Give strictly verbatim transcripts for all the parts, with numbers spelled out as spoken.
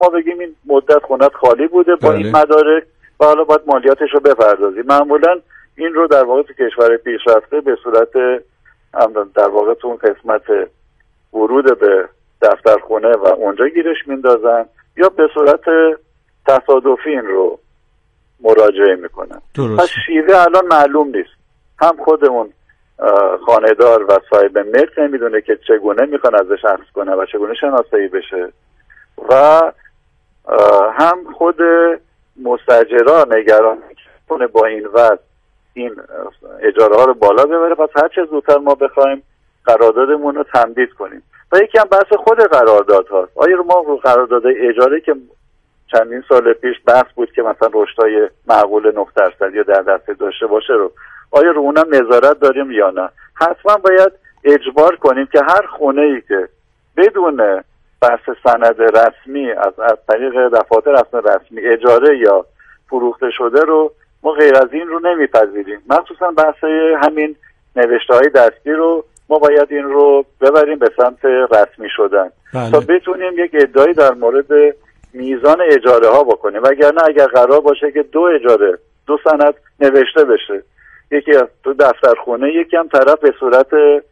ما بگیم این مدت خونت خالی بوده با این مدارک و حالا باید مالیاتش رو بپردازی. معمولا این رو در واقع تو کشور پیشرفته به صورت در واقع تو اون قسمت ورود به دفتر خونه و اونجا گیرش میندازن یا به صورت تصادفی این رو مراجعه میکنن. پس شیوه الان معلوم نیست، هم خود اون خانه‌دار و صاحب ملک نمیدونه که چگونه میخوان ازش اخذ کنه و چگونه شناسایی بشه و هم خود مستاجرا نگران کنه با این وضع این اجاره ها رو بالا ببره. پس هر چه زودتر ما بخوایم قراردادمون رو تمدید کنیم. و یکی هم بحث خود قرارداد هاست. آیا ما رو قرارداد اجاره که چندین سال پیش بحث بود که مثلا رشدهای معقول نه درصد یا در دسته داشته باشه رو آیا رو اونم نظارت داریم یا نه؟ حتما باید اجبار کنیم که هر خونه‌ای که بدون بحث سند رسمی از از طریق دفاتر رسمی رسمی اجاره یا فروخته شده رو ما غیر از این رو نمیپذیریم. مخصوصا بحث همین نوشته‌های دستی رو ما باید این رو ببریم به سمت رسمی شدن بله. تا بتونیم یک ادعایی در مورد میزان اجاره ها بکنیم. وگرنه اگر قرار باشه که دو اجاره دو سند نوشته بشه، یکی از تو دفتر خونه یکی هم طرف به صورت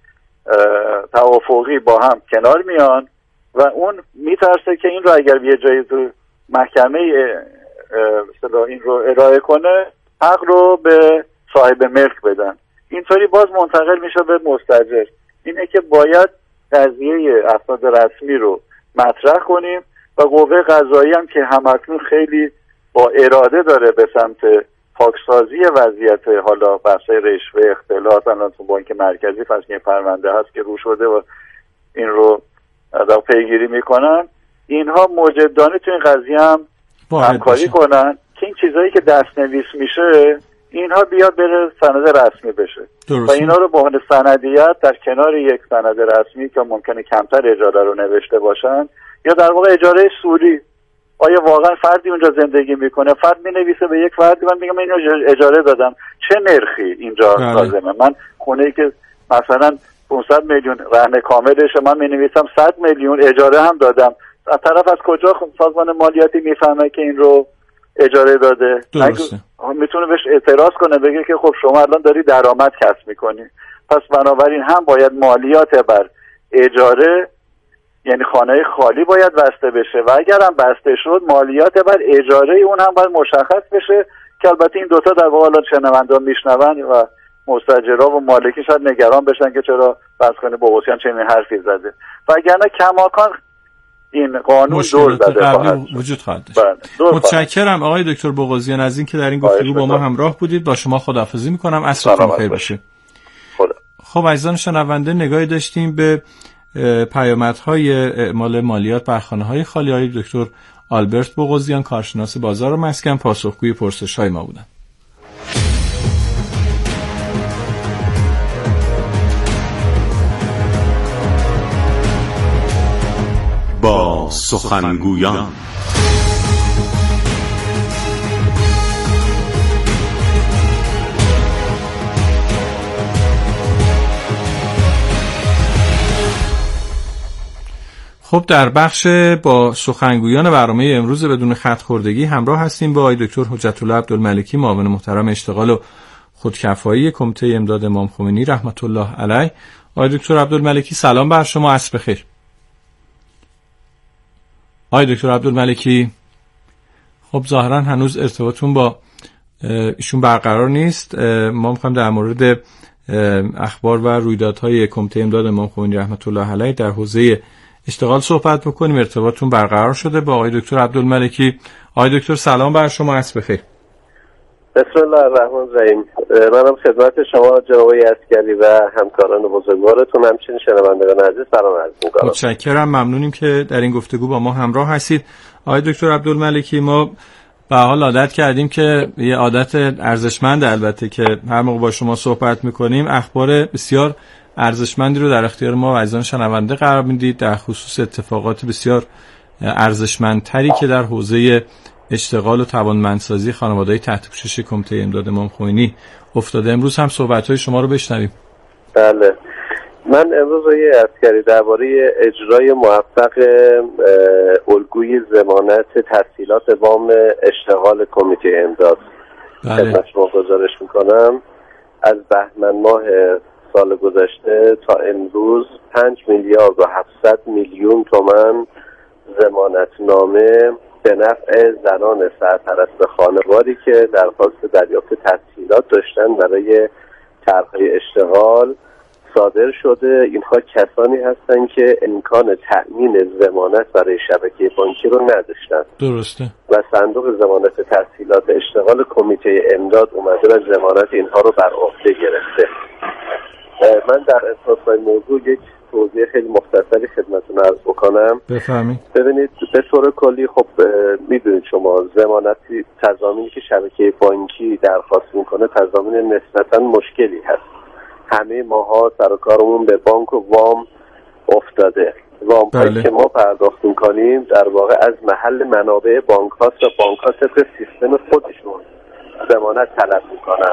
توافقی با هم کنار میان و اون میترسه که این رو اگر یه جایی تو محکمه مثلا این رو ارائه کنه حق رو به صاحب ملک بدن، اینطوری باز منتقل میشه به مستاجر. اینه که باید قضیه اسناد رسمی رو مطرح کنیم و قوه قضایی هم که همکنون خیلی با اراده داره به سمت پاکسازی وضعیت حالا بحث رشوه اختلاط الان تو بانک مرکزی فصل پرونده هست که رو شده و این رو در پیگیری میکنن، اینها مجدانه تو این قضیه هم همکاری کنن که این چیزایی که دستنویس میشه اینها بیاد بره سند رسمی بشه درست. و اینا رو با عنوان سندیت در کنار یک سند رسمی که ممکنه کمتر اجاره رو نوشته باشن یا در واقع اجاره سوری، آیا واقعا فردی اونجا زندگی میکنه، فرد مینویسه به یک فردی من میگم اینو اجاره دادم چه نرخی اینجا لازمه، من خونه‌ای که مثلا پانصد میلیون رهن کاملشه من مینویسم صد میلیون اجاره هم دادم، از طرف از کجا سازمان مالیاتی میفهمه که این رو اجاره داده؟ میتونه بهش اعتراض کنه بگه که خب شما الان داری درآمد کسب میکنی. پس بنابراین هم باید مالیات بر اجاره یعنی خانه خالی باید بسته بشه و اگر هم بسته شد مالیات بر اجاره اون هم باید مشخص بشه که البته این دوتا در واقع الان شنوندگان میشنون و مستاجرها و مالکی شاید نگران بشن که چرا بس کنه بغوثیان چنین حرفی زده و اگرنه کماکان این قانون دور زده خواهد وجود خواهد داشت. متشکرم آقای دکتر بغوثیان از اینکه در این گفتگو با ما همراه بودید. با شما خداحافظی میکنم. عصرتون بخیر باشه. خدا. خب عزیزان شنونده نگاهی داشتیم به پیامدهای اعمال مالیات بر خانه‌های خالی های دکتر آلبرت بغوثیان کارشناس بازار و مسکن پاسخگوی پرسش‌های ما بودند. با سخنگویان خب در بخش با سخنگویان برنامه امروز بدون خط خوردگی همراه هستیم با آقای دکتر حجت الله عبدالملکی معاون محترم اشتغال و خودکفایی کمیته امداد امام خمینی رحمت الله علیه. آقای دکتر عبدالملکی سلام بر شما، عصر بخیر. آقای دکتر عبدالملکی خب ظاهرا هنوز ارتباطتون با ایشون برقرار نیست. ما می‌خوایم در مورد اخبار و رویدادهای کمیته امداد امام خمینی رحمت الله علیه در حوزه اشتغال صحبت بکنیم. ارتباطتون برقرار شده با آقای دکتر عبدالملکی. آقای دکتر سلام بر شما، عصر بخیر. بسم الله الرحمن الرحیم. منم خدمت شما جناب عسکری و همکاران بزرگوارتون همچنین شنوندگان عزیز سلام عرض می‌کنم. متشکرم، ممنونیم که در این گفتگو با ما همراه هستید. آقای دکتر عبدالملکی ما به حال عادت کردیم که یه عادت ارزشمند البته که هر موقع با شما صحبت می‌کنیم اخبار بسیار ارزشمندی رو در اختیار ما و عزیزان شنونده قرار میدید در خصوص اتفاقات بسیار ارزشمندتری که در حوزه اشتغال و توانمندسازی خانواده‌های تحت پوشش کمیته امداد امام خمینی افتاده. امروز هم صحبت‌های شما رو بشنویم. بله، من امروز آقای عسکری درباره اجرای موفق الگوی ضمانت تسهیلات وام اشتغال کمیته امداد خدمت شما گزارش میکنم. از بهمن ماه سال گذشته تا امروز پنج میلیارد و هفتصد میلیون تومان ضمانتنامه به نفع زنان سرپرست خانواری که درخواست دریافت تسهیلات داشتن برای طرح‌های اشتغال صادر شده. اینها کسانی هستند که امکان تأمین ضمانت برای شبکه بانکی رو نداشتند. درسته. و صندوق ضمانت تسهیلات اشتغال کمیته امداد اومده و ضمانت اینها رو بر عهده گرفته. من در ارتباط با این موضوع یک توضیح خیلی مختصری خدمتتون عرض بکنم. بفهمید. ببینید به طور کلی خب میدونید شما ضمانتی تضامینی که شبکه بانکی درخواست میکنه تضامین نسبتا مشکلی هست. همه ماها سر و کارمون به بانک و وام افتاده. وام بله. که ما پرداخت میکنیم در واقع از محل منابع بانک هاست و بانک ها طبق سیستم خودشون ضمانت طلب میکنن.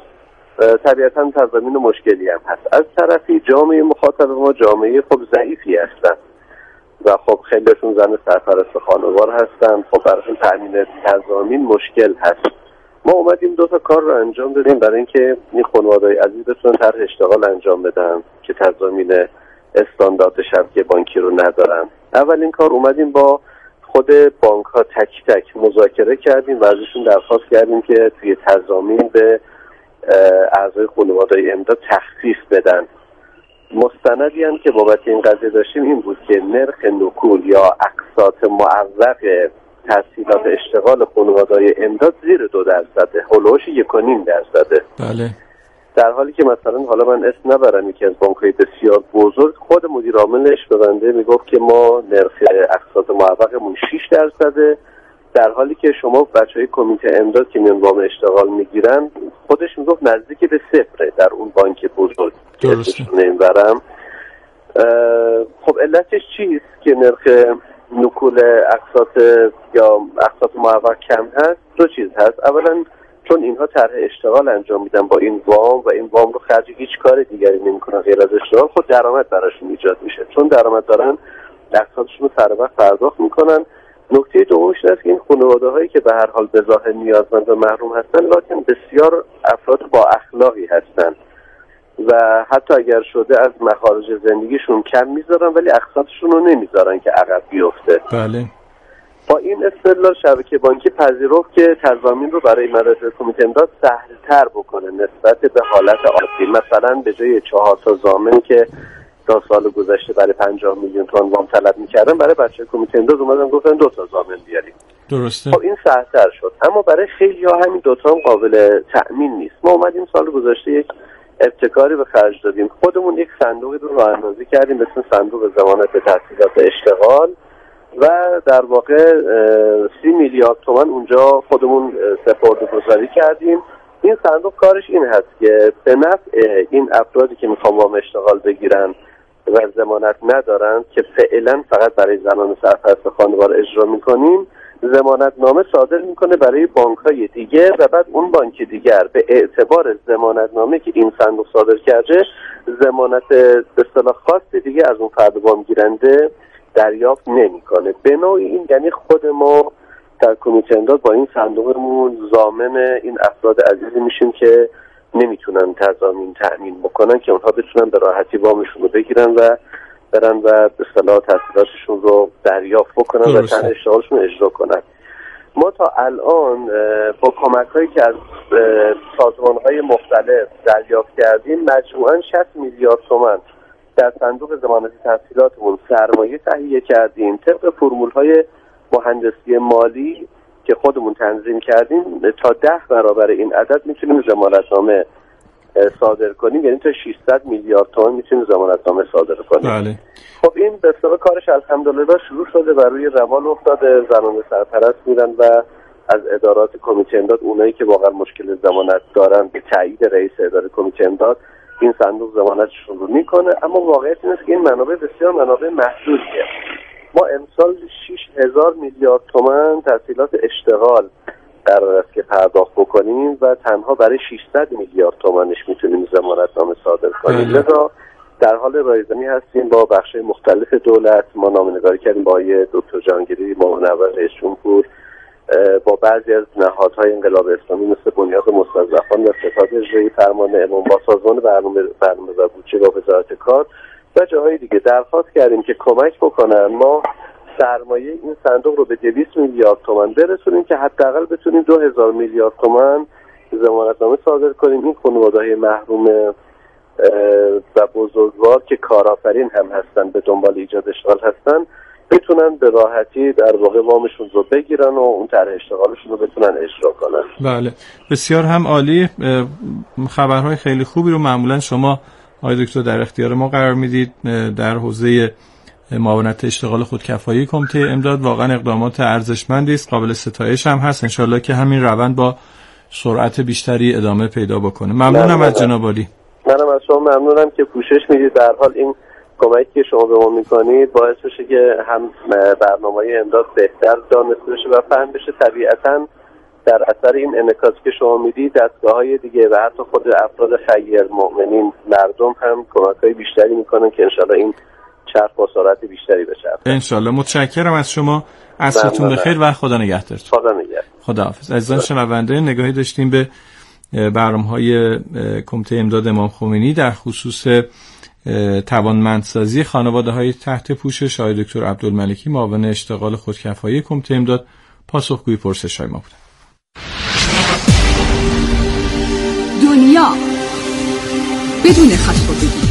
طبیعتا تضامین مشکلی هم هست. از طرفی جامعه مخاطب ما جامعه خب ضعیفی هستن و خب خیلیشون زن سرپرست خانوار هستن. خب براشون تامین تضامین مشکل هست. ما اومدیم دو تا کار رو انجام دادیم برای اینکه این خانواده‌های عزیز بتونن طرح اشتغال انجام بدن که تضامین استاندارد شبکه بانکی رو ندارن. اولین کار اومدیم با خود بانک ها تک تک مذاکره کردیم و ازشون درخواست کردیم که توی تضامین به اعضای خانواده‌های امداد تخفیف بدن. مستندی هم که بابت این قضیه داشتیم این بود که نرخ نکول یا اقساط معوق تسهیلات اشتغال خانواده‌های امداد زیر دو درصده، هولوش یک و نیم درصده. بله. در حالی که مثلا حالا من اسم نبرم یکی از بانک‌های بسیار بزرگ خود مدیر عاملش به بنده میگفت که ما نرخ اقساط معوقمون شش درصده، در حالی که شما بچهای کمیته امداد که میان وام اشتغال میگیرن خودش میگفت نزدیک به صفره در اون بانک بزرگ. درسته. نمیبرم. خب علتش چیست که نرخ نکول اقساط یا اقساط معوق کم هست؟ دو چیز هست. اولا چون اینها طرح اشتغال انجام میدن با این وام و این وام رو خرج هیچ کار دیگری نمیکنن غیر از اشتغال، خود درآمد براشون ایجاد میشه. چون درآمد دارن اقساطشون رو سر وقت پرداخت میکنن. نکته دومش این است که این خانواده‌هایی که به هر حال به ظاهر نیازمند و محروم هستن لکن بسیار افراد با اخلاقی هستن و حتی اگر شده از مخارج زندگیشون کم میذارن ولی اقساطشون رو نمیذارن که عقب بیفته. بله. با این استدلال شبکه بانکی پذیرفت که تضامین رو برای مراجع کمیته امداد سهل‌تر بکنه نسبت به حالت عادی. مثلا به جای چهار تا ضامن که تا سال گذشته برای پنجاه میلیون تومان وام طلب می‌کردن، برای بچه کمیته امداد اومدن گفتن دو تا ضامن بیاریم. درسته. خب این سهل‌تر شد. اما برای خیلی‌ها همین دو تا قابل تأمین نیست. ما اومدیم سال گذشته یک ابتکاری به خرج دادیم. خودمون یک صندوقی رو راه‌اندازی کردیم به اسم صندوق ضمانت تسهیلات اشتغال و در واقع سی میلیارد تومان اونجا خودمون سپرده‌گذاری کردیم. این صندوق کارش این هست که به نفع این افرادی که میخوان وام اشتغال بگیرن و ضمانت ندارن که فعلا فقط برای زنان سرپرست خانوار اجرا میکنیم، ضمانت نامه صادر میکنه برای بانک های دیگه و بعد اون بانک دیگر به اعتبار ضمانت نامه که این صندوق صادر کرده ضمانت به اصطلاح خاصی دیگه از اون فرد وام گیرنده دریافت نمیکنه. به نوعی این یعنی خود ما در کمیته امداد با این صندوقمون ضامن این افراد عزیزی میشیم که نمیتونن تضامین تأمین بکنن که اونها بتونن به راحتی وامشون رو بگیرن و برن و به اصطلاح تحصیلاتشون رو دریافت بکنن و طرح اشتغالشون اجرا کنن. ما تا الان با کمک‌هایی که از سازمان‌های مختلف دریافت کردیم مجموعاً شصت میلیارد تومان در صندوق ضمانت تسهیلاتمون سرمایه تهیه کردیم. طبق فرمول‌های مهندسی مالی که خودمون تنظیم کردیم تا ده برابر این عدد میتونیم ضمانتنامه صادر کنیم، یعنی تا ششصد میلیارد تومان میتونیم ضمانتنامه صادر کنیم. بله. خب این به اصطلاح کارش الحمدلله شروع شده و روی روال افتاده. زنان سرپرست میرن و از ادارات کمیته امداد اونایی که واقعا مشکل ضمانت دارن به تایید رئیس اداره کمیته امداد این صندوق ضمانتشون رو میکنه. اما واقعیت این است که این منابع بسیار منابع محدودیه. ما امسال شش هزار میلیارد تومان تسهیلات اشتغال قرار است که پرداخت بکنیم و تنها برای ششصد میلیارد تومانش میتونیم ضمانتنامه صادر کنیم. لذا در حال رایزنی هستیم با بخش مختلف دولت. ما نامه‌نگاری کردیم با آقای دکتر جهانگیری معاون اول رئیس جمهور، با بعضی از نهادهای انقلاب اسلامی مثل بنیاد مستضعفان و ستاد اجرایی فرمان امام، با سازمان برنامه برنامه و بودجه و وزارت کار و جاهای دیگه درخواست کردیم که کمک بکنن ما سرمایه این صندوق رو به دویست میلیارد تومان برسونیم که حداقل بتونیم دو هزار میلیارد تومان ضمانتنامه صادر کنیم. این خانواده‌های محروم و بزرگوار که کارآفرین هم هستن، به دنبال ایجاد اشغال هستن، بتونن به راحتی در واقع وامشون رو بگیرن و اون طرح اشتغالشون رو بتونن اجرا کنن. بله، بسیار هم عالی. خبرهای خیلی خوبی رو معمولا شما آقای دکتر در اختیار ما قرار میدید در حوزه معاونت اشتغال خودکفایی کمیته امداد. واقعا اقدامات ارزشمندی است، قابل ستایش هم هست. انشالله که همین روند با سرعت بیشتری ادامه پیدا بکنه. ممنونم از جناب عالی. منم از شما ممنونم که پوشش میدید. در حال این کمکی که شما به ما میکنید باعث بشه که هم برنامه‌های امداد بهتر دانسته بشه و فهم بشه. طبیعتاً در اثر این انعکاسی که شما میدید دستگاه‌های دیگه و حتی خود افراد خیر مؤمنین مردم هم کمک‌های بیشتری میکنن که انشالله این چرخ با سرعت بیشتری بچرخه. انشالله. متشکرم از شما. عصرتون بخیر و خدا نگهدارتون. خدا نگهدار. خداحافظ. عزیزان شنونده، نگاهی داشتیم به برنامه‌های کمیته امداد امام خمینی در خصوص توانمندسازی خانواده‌های تحت پوشش. آقای دکتر عبدالملکی معاون اشتغال خودکفایی کمیته امداد پاسخگوی پرسش‌های ما بودند. دنیا بدون خط‌وبگی.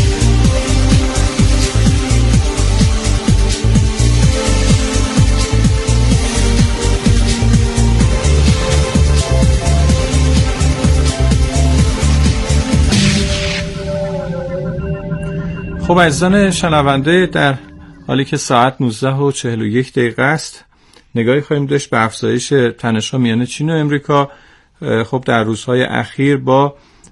خب عزیزان شنونده، در حالی که ساعت نوزده و چهل و یک دقیقه است، نگاهی خواهیم داشت به افزایش تنش‌ها میان چین و امریکا. خب در روزهای اخیر با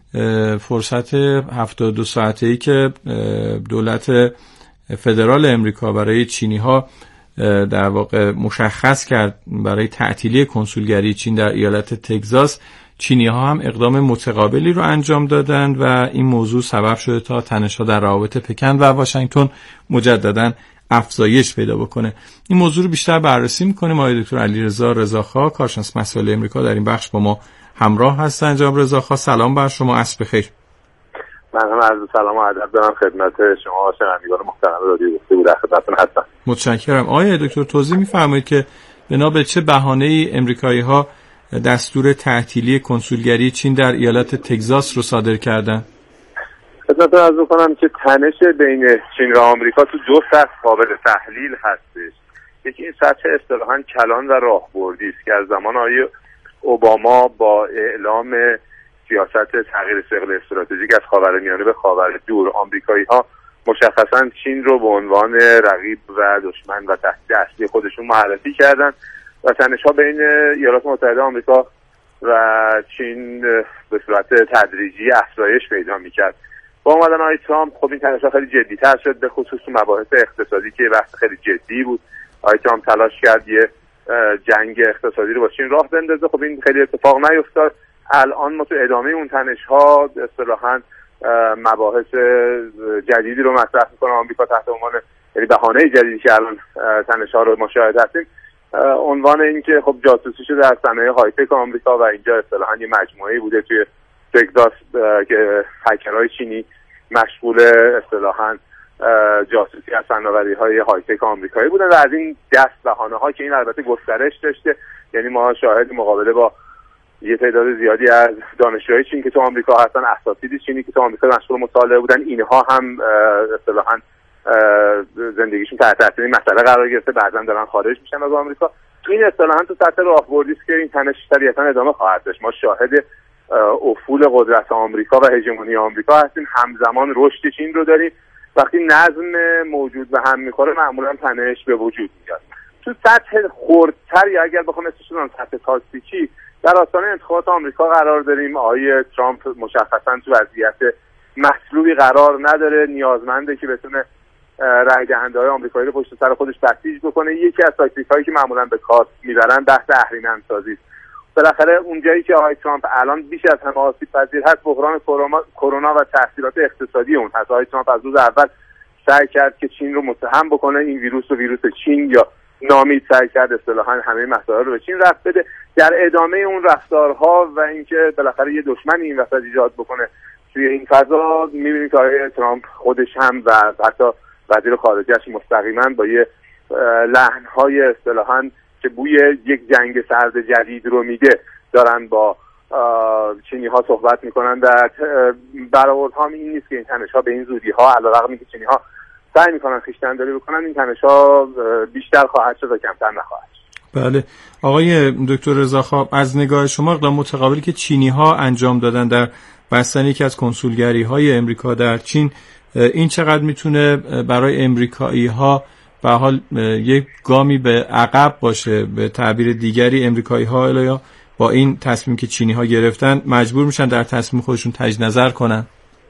فرصت هفتاد و دو ساعته‌ای که دولت فدرال امریکا برای چینی‌ها در واقع مشخص کرد برای تعطیلی کنسولگری چین در ایالت تگزاس، چینی‌ها هم اقدام متقابلی رو انجام دادند و این موضوع سبب شده تا تنش‌ها در روابط پکن و واشنگتن مجدداً افزایش پیدا بکنه. این موضوع رو بیشتر بررسی می‌کنیم. آقای دکتر علیرضا رضاخواه، کارشناس مسائل امریکا، در این بخش با ما همراه هستند. جناب رضاخواه، سلام بر شما، عصر بخیر. من عرض سلام و ادب دارم خدمت شما شنوندگان محترم رادیو گفتگو، در خدمتتون هستم. متشکرم. آقای دکتر توضیح می‌فرمایید که بنا به چه بهانه‌ای امریکایی‌ها دستور تعطیلی کنسولگری چین در ایالت تگزاس رو صادر کردن؟ خدمتتون عرض می‌کنم که تنش بین چین و آمریکا تو دو سطح قابل تحلیل هستش. یکی این سطح اصطلاحاً کلان و راهبردی است که از زمان آقای اوباما با اعلام سیاست تغییر ثقل استراتژیک از خاورمیانه به خاور دور، آمریکایی‌ها مشخصاً چین رو به عنوان رقیب و دشمن و تهدید اصلی خودشون معرفی کردن و تنش‌ها بین ایالات متحده آمریکا و چین به صورت تدریجی افزایش پیدا می‌کرد. با اومدن آقای ترامپ خب این تنش‌ها خیلی جدی‌تر شد، به خصوص تو مباحث اقتصادی که بحث خیلی جدی بود. آقای ترامپ تلاش کرد یه جنگ اقتصادی رو با چین راه بندازه. خب این خیلی اتفاق نیفتاد. الان ما تو ادامه اون تنش‌ها اصطلاحاً مباحث جدیدی رو مطرح می‌کنه آمریکا تحت عنوان، یعنی بهانه جدیدی که الان تنش‌ها رو مشاهده هستیم، عنوان این که خب جاسوسی شده در صنایع های تک آمریکا و اینجا اصطلاحاً یه مجموعه‌ای بوده توی تگزاس که هکرهای چینی مشغول اصطلاحاً جاسوسی از فناوری‌های های تک آمریکایی بودن و از این دست بهانه‌ها که این البته گسترش داشته، یعنی ما شاهد مقابله با یه تعداد زیادی از دانشجوهای چین که تو آمریکا هستن، اساتید چینی که تو آمریکا مشغول مطالعه بودن، اینها هم اصطلاحاً زندگیشون تحت تاثیر این مسئله قرار گرفته، بعضا دارن خارج میشن از آمریکا. این اصطلاحاً تو سطح راهبردی است که این تنش طبیعتاً ادامه خواهد داشت. ما شاهد افول قدرت آمریکا و هژمونی آمریکا هستیم، همزمان رشد چین رو داریم. وقتی نظم موجود به هم میخوره معمولاً تنش به وجود میاد. تو سطح خردتر یا اگر بخوام اسمش رو سطح تاکتیکی، در آستانه انتخابات آمریکا قرار داریم. آقای ترامپ مشخصاً تو وضعیت مطلوبی قرار نداره، نیازمنده که بتونه رای دهنده‌های آمریکایی رو پشت سر خودش بسیج بکنه. یکی از تاکتیک‌هایی که معمولاً به کار میبرن بحث اهریمن‌سازی است. بالاخره اونجایی که آقای ترامپ الان بیش از همه آسیب پذیر هست بحران کرونا و تاثیرات اقتصادی اون هست. آقای ترامپ از روز اول سعی کرد که چین رو متهم بکنه، این ویروس و ویروس چین یا نامید سعی کرد اصطلاحاً همه مسائل رو به چین رفت بده. در ادامه اون رفتارها و اینکه بالاخره یه دشمنی این وسط ایجاد بکنه توی این فضا، می‌بینید که آقای ترامپ خودش هم و حتی وزیر خارجه‌اش مستقیما با یه لحن‌های اصطلاحاً که بوی یک جنگ سرد جدید رو میده دارن با چینی‌ها صحبت میکنن. در برآوردها این نیست که این تنش‌ها به این زودی‌ها علیرغم اینکه چینی‌ها سعی میکنن خویشتن‌داری بکنن این تنش‌ها بیشتر خواهد شد و کمتر نخواهد شد. بله آقای دکتر رضاخواه، از نگاه شما اقدام متقابلی که چینی‌ها انجام دادن در بستن یکی از کنسولگری‌های امریکا در چین، این چقدر میتونه برای امریکایی‌ها به حال یک گامی به عقب باشه؟ به تعبیر دیگری امریکایی‌ها الا با این تصمیم که چینی‌ها گرفتن مجبور میشن در تصمیم خودشون تجدید نظر کنن؟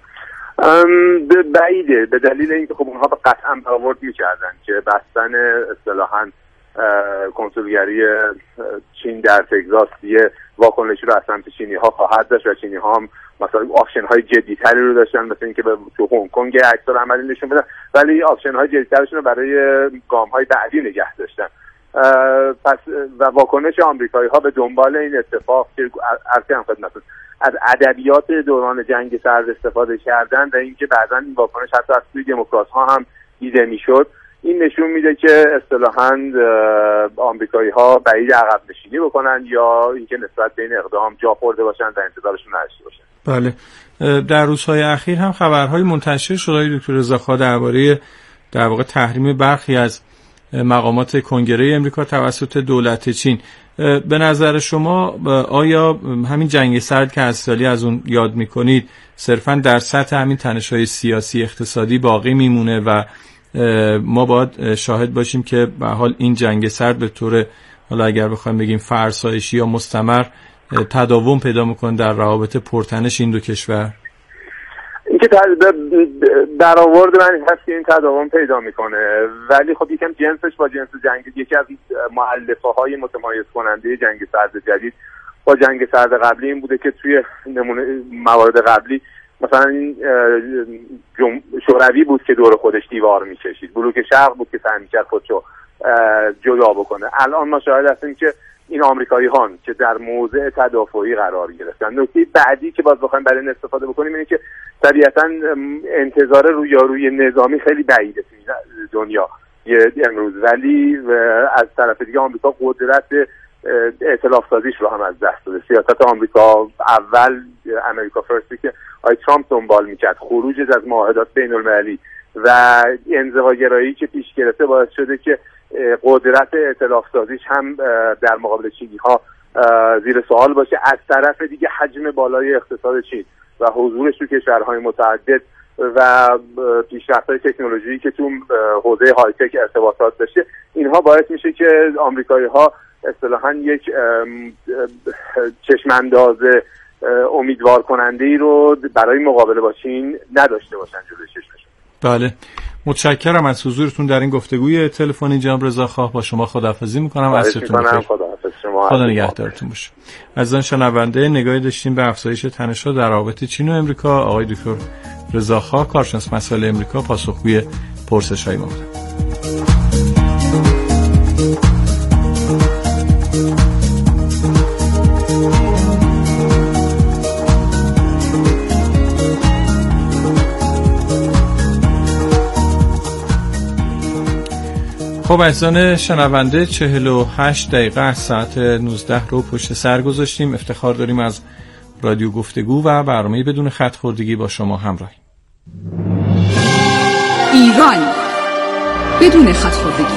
بعیده، به دلیل اینکه خب اونها به قطعا برآورد میکردن که بستن اصطلاحاً کنسولگری چین در تگزاس یه واکنشی رو از سمت چینی‌ها خواهد داشت و چینی‌ها هم مثلا آپشن های جدی تری رو داشتن، مثلا اینکه به تو هنگ کنگ عکس‌العمل عملی نشون بدن، ولی آپشن های جدی ترشون رو برای گام های بعدی نگه داشتن. پس و واکنش آمریکایی‌ها به دنبال این اتفاق که ارتیم خدمتتون از ادبیات دوران جنگ سرد استفاده کردن و اینکه بعداً این واکنش حتی از سوی دموکرات‌ها هم دیده میشد، این نشون میده که اصطلاحاً آمریکایی‌ها بعید عقب نشینی بکنن یا اینکه نسبت به این اقدام جا خورده باشن و انتظارشون نداشته باشن. بله، در روزهای اخیر هم خبرهای منتشر شده آقای دکتر رضاخواه درباره در واقع تحریم برخی از مقامات کنگره امریکا توسط دولت چین. به نظر شما آیا همین جنگ سرد که از سالی از اون یاد میکنید صرفاً در سطح همین تنش‌های سیاسی اقتصادی باقی میمونه و ما باید شاهد باشیم که به حال این جنگ سرد به طور حالا اگر بخوایم بگیم فرسایشی یا مستمر تداوم پیدا میکنه در روابط پرتنش این دو کشور؟ اینکه برآورد من هست که این تداوم پیدا میکنه، ولی خب یکم جنسش با جنس جنگ، یکی از مؤلفه های متمایز کننده جنگ سرد جدید با جنگ سرد قبلی این بوده که توی نمونه موارد قبلی مثلا این شوروی بود که دور خودش دیوار میکشید، بلوک شرق بود که سعی میکرد خودشو جدا بکنه. الان ما شاهد هستیم که این آمریکایی هان که در موضع تدافعی قرار گرفتن. نکته بعدی که باز بخوایم برای این استفاده بکنیم اینه که طبیعتاً انتظار رویارویی نظامی خیلی بعیده تو دنیا امروز، ولی از طرف دیگه آمریکا قدرت ائتلاف سازیش رو هم از دست داده. سیاست آمریکا اول امریکا فرستی که آقای ترامپ دنبال میکرد، خروج از معاهدات بین المللی و انزواگرایی که پیش گرفته باعث شده که قدرت ائتلاف سازیش هم در مقابل چینی ها زیر سوال باشه. از طرف دیگه حجم بالای اقتصاد چین و حضورش تو کشورهای متعدد و پیشرفت‌های تکنولوژیکی که تو حوزه های تک ارتباطات داشته، اینها باعث میشه که آمریکایی‌ها اصطلاحاً یک چشم‌انداز امیدوار کننده‌ای رو برای مقابله با چین نداشته باشن جلوی چشمشون. بله، متشکرم از حضورتون در این گفتگوی تلفنی جناب رضاخواه. با شما خداحافظی میکنم. عصرتون بخیر. خدا نگهدارتون باشه. عزیزان شنونده، نگاهی داشتیم به افزایش تنش‌ها در روابط چین و امریکا. آقای دکتر رضاخواه، کارشناس مسائل امریکا، پاسخگوی پرسش‌های ما بود. خب عزیزان شنونده، چهل و هشت دقیقه از ساعت نوزده رو پشت سر گذاشتیم. افتخار داریم از رادیو گفتگو و برنامه بدون خط خوردگی با شما همراهیم. ایران بدون خط خوردگی.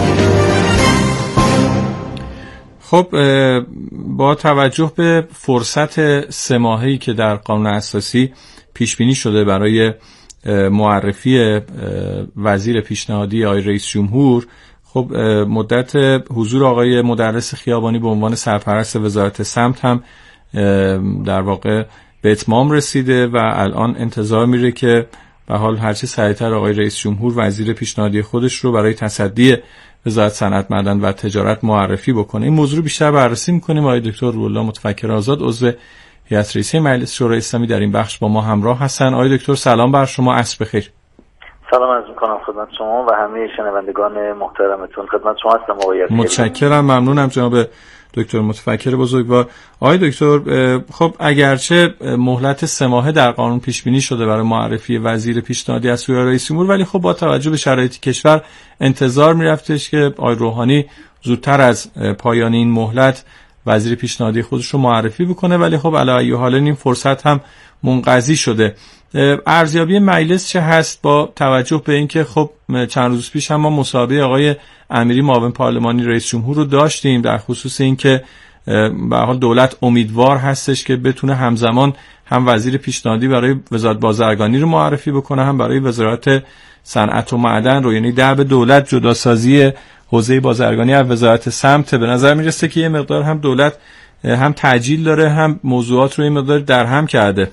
خب با توجه به فرصت سه ماهه‌ای که در قانون اساسی پیش بینی شده برای معرفی وزیر پیشنهادی آقای رئیس جمهور، خب مدت حضور آقای مدرس خیابانی به عنوان سرپرست وزارت سمت هم در واقع به اتمام رسیده و الان انتظار میره که به حال هرچه سریعتر آقای رئیس جمهور وزیر پیشنهادی خودش رو برای تصدی وزارت صنعت معدن و تجارت معرفی بکنه. این موضوع رو بیشتر بررسی می‌کنیم. آقای دکتر روح‌الله متفکر آزاد عضو هیئت رئیسه مجلس شورای اسلامی در این بخش با ما همراه هستن. آقای دکتر سلام بر شما، عصر بخیر. سلام عرض می‌کنم خدمت شما و همه شنوندگان محترمتون. خدمت شما هستم آقای عزیز. متشکرم، ممنونم جناب دکتر متفکر بزرگوار. آقای دکتر، خب اگرچه مهلت سه ماهه در قانون پیش بینی شده برای معرفی وزیر پیشنهادی از سوی رئیس جمهور، ولی خب با توجه به شرایط کشور انتظار می‌رفتش که آقای روحانی زودتر از پایان این مهلت وزیر پیشنهادی خودش رو معرفی بکنه، ولی خب علی ای حال این فرصت هم منقضی شده. ارزیابی مجلس چه هست با توجه به اینکه خب چند روز پیش هم ما مصاحبه آقای امیری معاون پارلمانی رئیس جمهور رو داشتیم در خصوص اینکه به هر حال دولت امیدوار هستش که بتونه همزمان هم وزیر پیشنهادی برای وزارت بازرگانی رو معرفی بکنه، هم برای وزارت صنعت و معدن رو، یعنی در به دولت جداسازی حوزه بازرگانی از وزارت سمت. به نظر میرسه که یه مقدار هم دولت هم تعجیل داره، هم موضوعات رو یه مقدار درهم کرده.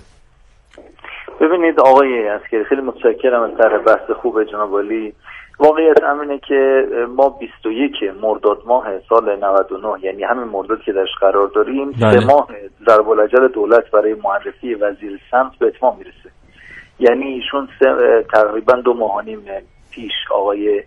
ببینید آقای عسکری، خیلی متشکرم از طرح بحث خوب جناب علی. واقعیت همینه که ما بیست و یک مرداد ماه سال نود و نه، یعنی همین مرداد که درش قرار داریم، سه ماه ضرب الاجل دولت برای معرفی وزیر سمت به اتمام میرسه. یعنی ایشون تقریبا دو ماه و نیم پیش آقای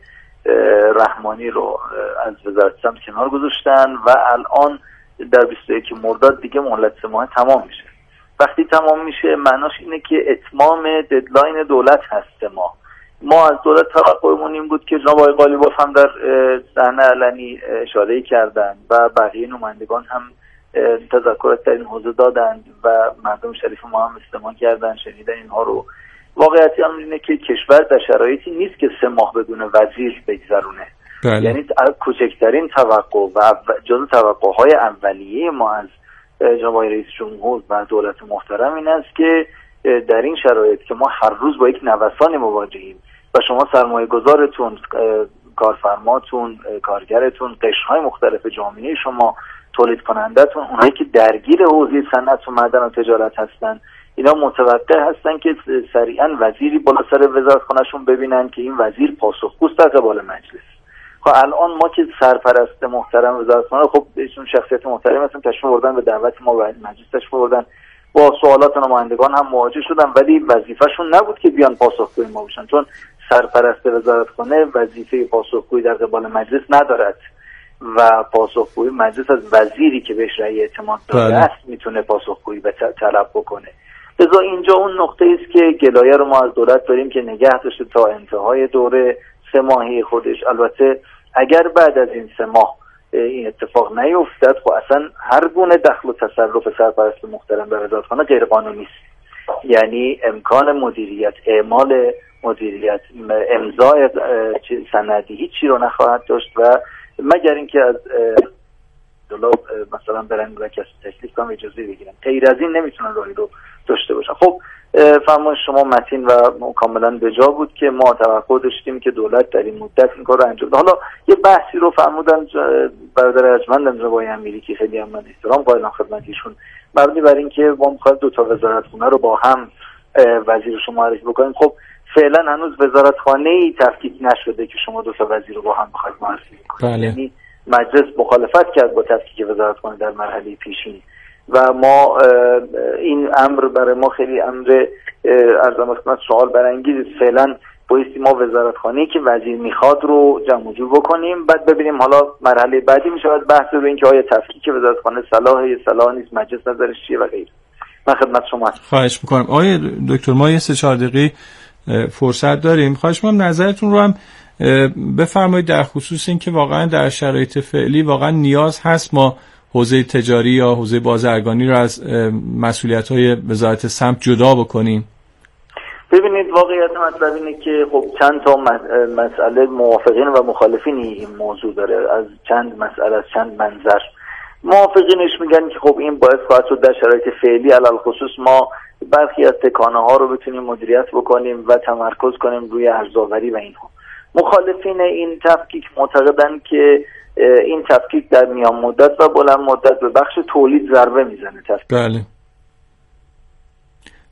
رحمانی رو از وزارت سمت کنار گذاشتن و الان در بیست و یک مرداد دیگه مهلت سه ماه تمام میشه. وقتی تمام میشه معناش اینه که اتمام ددلاین دولت هست. ما ما از دولت توقعمون این بود که جناب آقای قالیباف هم در صحنه علنی اشاره کردن و بقیه نمایندگان هم تذکرات در این حوزه دادند و مردم شریف ما هم استماع کردن، شنیدن اینها رو. واقعیتی هم اینه که کشور در شرایطی نیست که سه ماه بدون وزیر بگذرونه. بله. یعنی کوچکترین توقع و جزو توقعهای اولیه ما از جناب آقای رئیس جمهور و دولت محترم این است که در این شرایط که ما هر روز با یک نوسان مواجهیم و شما سرمایه گذارتون، کارفرماتون، کارگرتون، قشرهای مختلف جامعه شما، تولید کنندتون، اونایی که درگیر حوزه صنعت و معدن و تجارت هستن، اینا متوقع هستن که سریعا وزیری بالا سر وزارتخانه‌شون ببینن که این وزیر پاسخگوست در قبال مجلس. خب الان ما که سرپرست محترم وزارتخانه، خب ایشون شخصیت محترمی هستن، تشریف آوردن به دعوت ما و مجلس تشریف آوردن، با سوالات نمایندگان هم مواجه شدن، ولی وظیفه‌شون نبود که بیان پاسخگوی ما بشن، چون سرپرست وزارتخانه وظیفه پاسخگویی در قبال مجلس ندارد و پاسخگویی مجلس از وزیری که بهش رأی اعتماد داده است میتونه پاسخگویی به طلب بکنه. لذا اینجا اون نقطه است که گلایه رو ما از دولت داریم که نگه داشته تا انتهای دوره سه ماهی خودش. البته اگر بعد از این سه ماه این اتفاق نیفتد، خب اصلا هر گونه دخل و تصرف سرپرست محترم در وزارتخانه غیر قانونی است. یعنی امکان مدیریت، اعمال مدیریت، امضای سندی هیچی رو نخواهد داشت و مگر اینکه از دولت مثلا برن و کسی تکلیف کنم اجازه بگیرن، غیر از این نمیتونن راهی رو داشته باشن. خب فرمایش شما متین و کاملا به جا بود که ما توقع داشتیم که دولت در این مدت این کار رو انجام بده. حالا یه بحثی رو فرمودن برادر ارجمند جناب آقای امیری که خیلی هم من احترام قائلم خدمت ایشون، مبنی بر اینکه ما می‌خوایم دو تا وزارتخونه رو با هم وزیرش رو معرفی بکنیم. خب فعلا هنوز وزارتخانه‌ای تفکیک نشده که شما دو تا وزیر رو با هم بخواید معرفی بکنید. بله. یعنی مجلس مخالفت کرد با تفکیک وزارتخانه در مرحله پیشین و ما این امر برای ما خیلی امر ارزم خدمت سوال برانگیز. فعلا بایستی ما وزارتخانه‌ای که وزیر میخواد رو جمع جور بکنیم، بعد ببینیم حالا مرحله بعدی میشه بحث رو اینکه آیا تفکیک وزارتخانه صلاحه یا صلاح نیست، مجلس نظرش چیه و غیره. من خدمت شما هستم. خواهش می‌کنم آقای دکتر، ما یه سه چهار دقیقه فرصت داریم. خواهش می‌کنم نظرتون رو هم بفرمایید در خصوص این که واقعا در شرایط فعلی واقعا نیاز هست ما حوزه تجاری یا حوزه بازرگانی رو از مسئولیت‌های وزارت سمت جدا بکنیم. ببینید واقعیت مطلب اینه که خب چند تا مسئله موافقین و مخالفین این موضوع داره، از چند مسئله، از چند منظر. موافقینش میگن که خب این باعث خواهد شد در شرایط فعلی علل خصوص ما برخی از تکانه ها رو بتونیم مدیریت بکنیم و تمرکز کنیم روی ارزآوری و اینها. مخالفین این تفکیک معتقدن که این تفکیک در میان مدت و بلند مدت به بخش تولید ضربه میزنه. بله.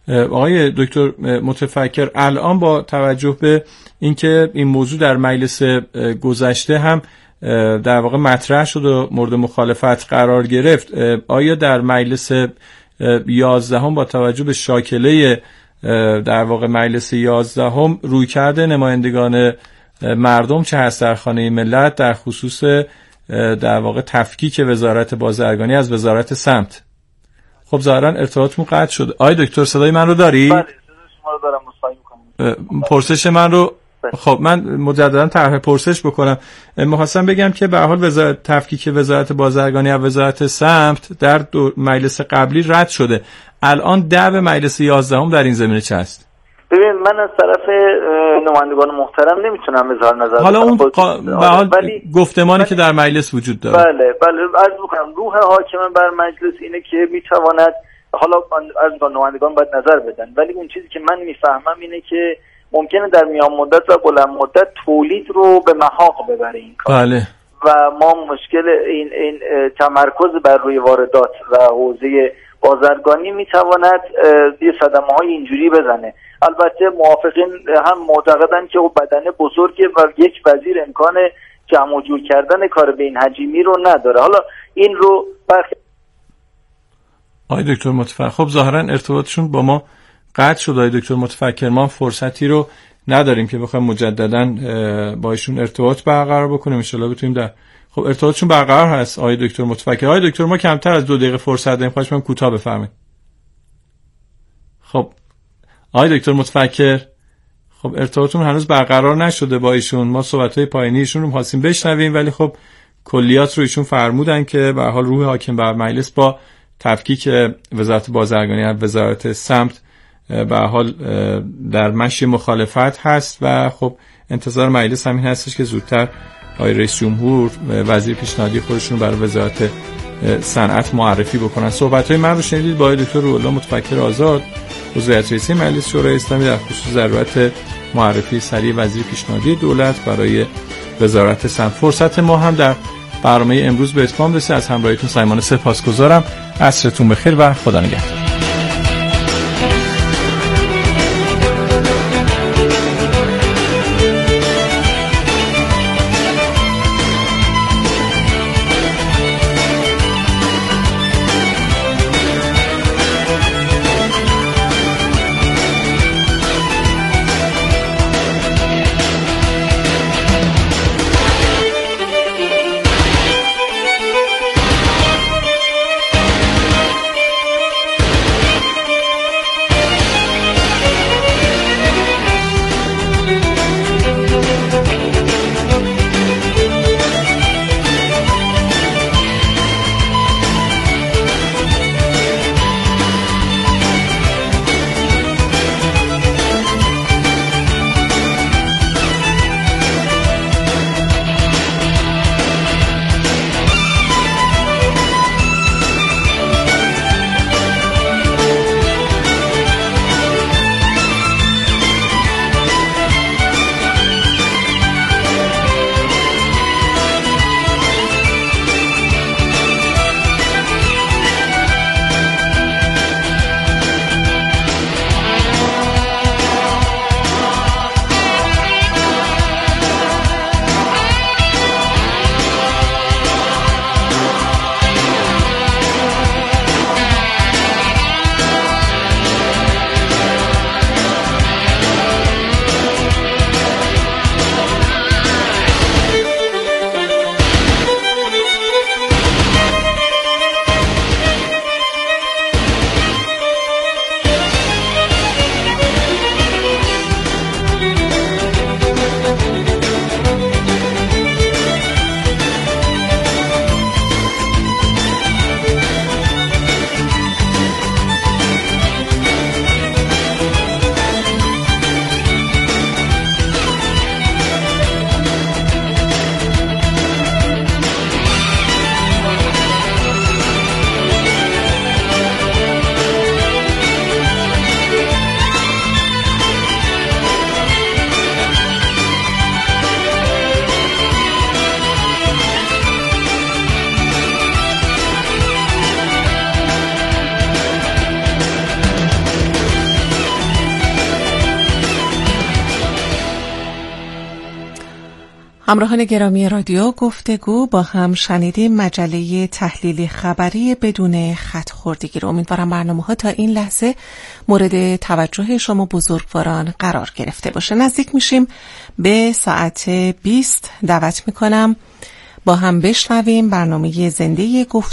آقای دکتر متفکر، الان با توجه به اینکه این موضوع در مجلس گذشته هم در واقع مطرح شد و مورد مخالفت قرار گرفت، آیا در مجلس یازدهم با توجه به شاکله در واقع مجلس یازدهم روی کرده نمایندگان مردم چه هست در خانه ملت در خصوص در واقع تفکیک وزارت بازرگانی از وزارت سمت؟ خب ظاهرا ارتباطمون قطع شد. آقای دکتر صدای من رو داری؟ بله شما رو دارم مصاحبه می‌کنم. پرسش من رو خب من مجددا طرح پرسش بکنم. می‌خواستم بگم که به هر حال وزارت تفکیک وزارت بازرگانی از وزارت سمت در مجلس قبلی رد شده. الان دعو مجلس یازدهم در این زمینه چه است؟ ببین من از طرف نمایندگان محترم نمیتونم اظهار نظر حالا اون قا... ولی گفتمانی بلی... که در مجلس وجود داره. بله بله عرض می‌کنم روح حاکم بر مجلس اینه که میتواند، حالا از نمایندگان باید نظر بدن، ولی اون چیزی که من میفهمم اینه که ممکنه در میان مدت و بلند مدت تولید رو به محاق ببره این کار. بله. و ما مشکل این این تمرکز بر روی واردات و حوزه بازرگانی میتواند یه صدمه های اینجوری بزنه. البته موافقین هم معتقدن که او بدنه بزرگه و یک وزیر امکان جمع و جور کردن کار به این حجمی رو نداره. حالا این رو برخی آقای دکتر متفکر، خب ظاهرا ارتباطشون با ما قطع شد. آقای دکتر متفکر، ما فرصتی رو نداریم که بخوایم مجددا با ایشون ارتباط برقرار بکنیم. ان شاءالله بتونیم در خب ارتباطشون برقرار هست. آقای دکتر متفکر، آقای دکتر ما کمتر از دو دقیقه فرصت داریم، خواهش می‌کنم کوتاه بفرمایید. خب آقای دکتر متفکر، خب ارتباطتون هنوز برقرار نشده با ایشون. ما صحبت‌های پایانی ایشون رو می‌خواستیم بشنویم، ولی خب کلیات رو ایشون فرمودن که به هر حال روح حاکم بر مجلس با تفکیک وزارت بازرگانی از وزارت سمت به هر حال در مشی مخالفت هست و خب انتظار مجلس همین هستش که زودتر آقای رئیس جمهور وزیر پیشنهادی خودشون برای وزارت صنعت معرفی بکنن. صحبت‌های من رو شنیدید با آقای دکتر روح‌الله متفکر آزاد، عضو هیئت رئیسه مجلس شورای اسلامی، در خصوص ضرورت معرفی سریع وزیر پیشنهادی دولت برای وزارت صنعت. فرصت ما هم در برنامه امروز به اتمام رسید. از همراهیتون صمیمانه سپاسگزارم. عصرتون بخیر و خدا نگهدار. همراهان گرامی رادیو گفتگو با هم شنیدیم مجله تحلیلی خبری بدون خط خوردگی رو. امیدوارم برنامه‌ها تا این لحظه مورد توجه شما بزرگواران قرار گرفته باشه. نزدیک میشیم به ساعت بیست. دعوت میکنم با هم بشنویم برنامه زنده گفت